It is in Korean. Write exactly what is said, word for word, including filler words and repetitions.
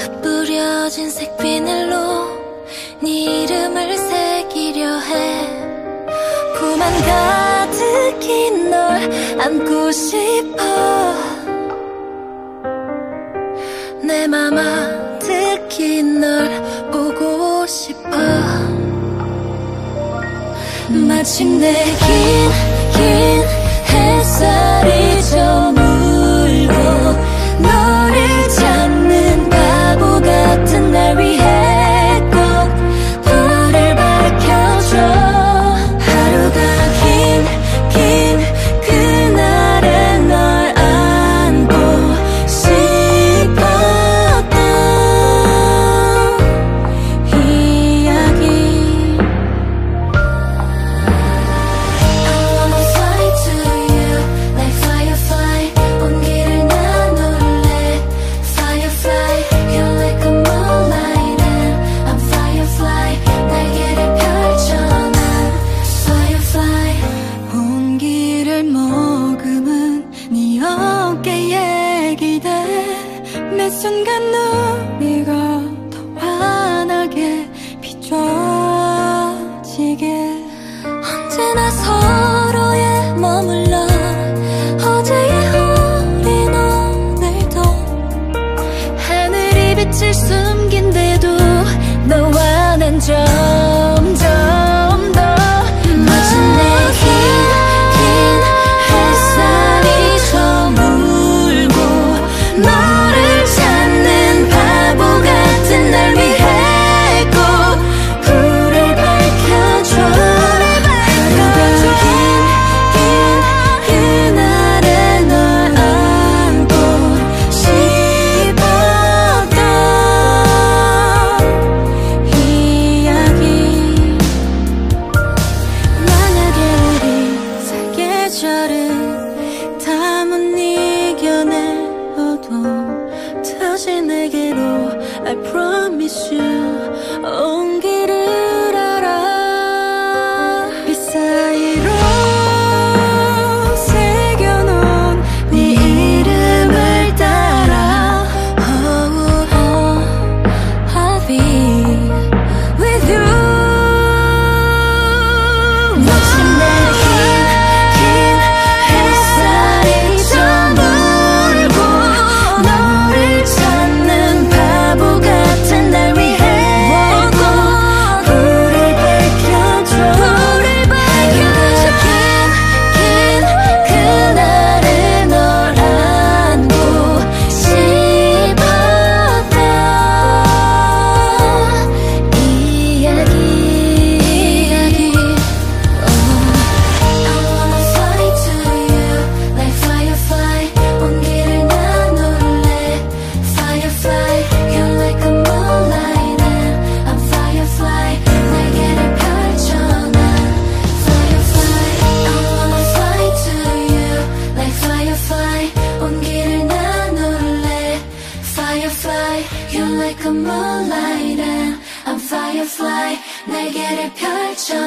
뿌려진 색비늘로 네 이름을 새기려 해. 품 한가득히 널 안고 싶어. 내 맘 아득히 널 보고 싶어. 마침내 긴 긴 햇살이 저물고 너를 찾는 바보 같은 날 위해 꼭 불을 밝혀줘. 하루가 긴 긴 그날에 널 안고 싶었던 이야기. I wanna fly to you like firefly. 온 길을 나눌래 firefly. You're like a moonlight and I'm firefly. 날개를 펼쳐 난 firefly. 온 길을 머금은 네 어깨에 기대. 매 순간 우리가 더 환하게 비춰지게. 언제나 서로에 머물러 어제의 우린 오늘도 하늘이 빛을 숨긴데도 너와 난 점점 더 마침내 긴 긴 햇살이 저물고 너를 찾는 바보 같은 날 위해 꼭 불을 밝혀줘. 하루가 긴 긴 그날에 널 안고 싶었던 이야기. 만약에 우리 사계절은 다 못 이겨내어도 다시 내게로 I promise you 온 길을 알아. 빛 사이로 새겨놓은 네 이름을 따라 oh, oh, I'll be with you. 마침내 긴 긴 햇살이 저물고 너를 찾는 바보 같은 날 위해 꼭 불을 밝혀줘. 하루가 긴 긴 그날에 널 안고 싶었던 이야기. I wanna fly to you like firefly. 온 길을 나눌래 firefly. You're like a moonlight and I'm firefly. 날개를 펼쳐 난 firefly. I wanna fly to you like firefly. 온 길을 나눌래 firefly. You're like a moonlight and I'm firefly. 날개를 펼쳐